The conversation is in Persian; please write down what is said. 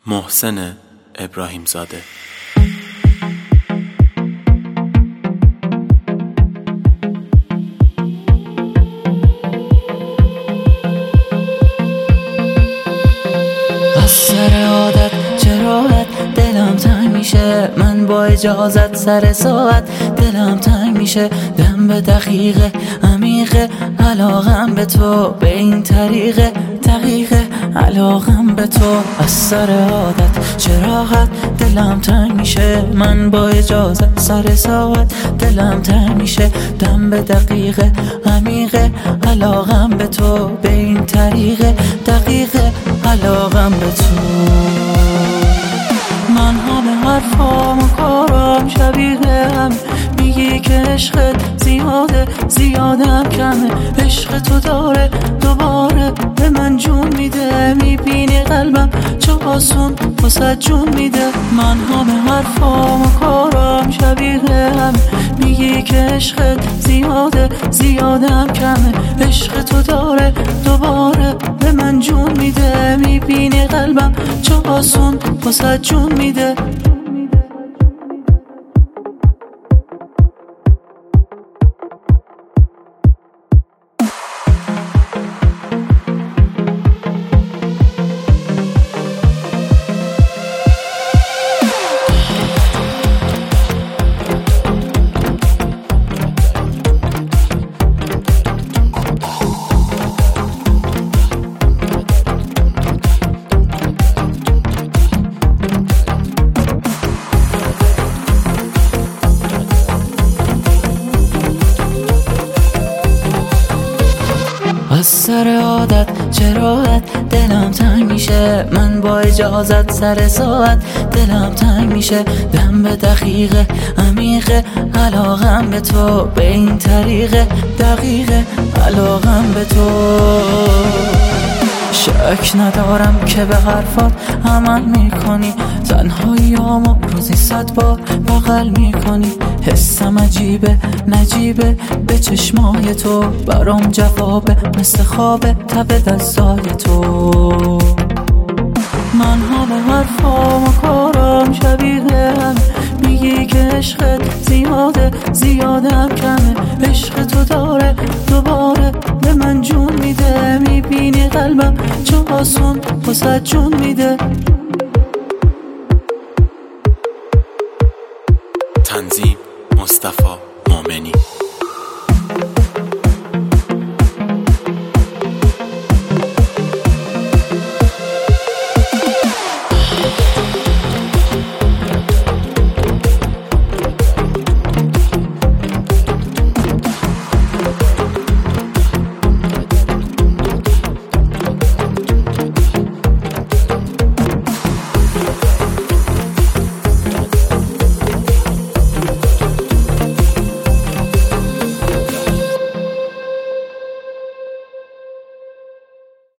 محسن ابراهیم زاده. از سر عادت جراحت دلم تنگ میشه، من با اجازت سر ساعت دلم تنگ میشه، دم به دقیقه عمیقه علاقم به تو، به این طریقه دقیقه علاقم به تو. از سر عادت جراحت دلم تنگ میشه، من با اجازت سر ساعت دلم تنگ میشه، دم به دقیقه عمیقه علاقم به تو، به این طریقه دقیقه علاقم به تو. من همه حرفام و کارام شبیه هم، میگی که عشقت زیاده زیادم کمه، عشق تو داره دوباره به من جون میده، میبینی قلبم چه آسون واسه جون میده. من همه حرفام و کارام شبیه هم، میگی که عشقت زیاده زیادم کمه، عشق تو داره دوباره به من جون میده، میبینی قلبم چه آسون واسه جون میده. از سر عادت جراحت دلم تنگ میشه، من با اجازت سر ساعت دلم تنگ میشه، دم به دقیقه عمیقه علاقم به تو، به این طریقه دقیقه علاقم به تو. شک ندارم که به حرفات عمل میکنی، تنهاییامو روزی 100 بار بغل میکنی، حسم عجیبه نجیبه به چشمای تو، برام جوابه مثل خوابه تب دستای تو. من همه حرفام و کارام شبیه هم، میگی که عشقت زیاده زیادم کمه، عشق تو داره دوباره به من جون میده، میبینی قلبم چه آسون واسه جون میده. تنظیم مصطفی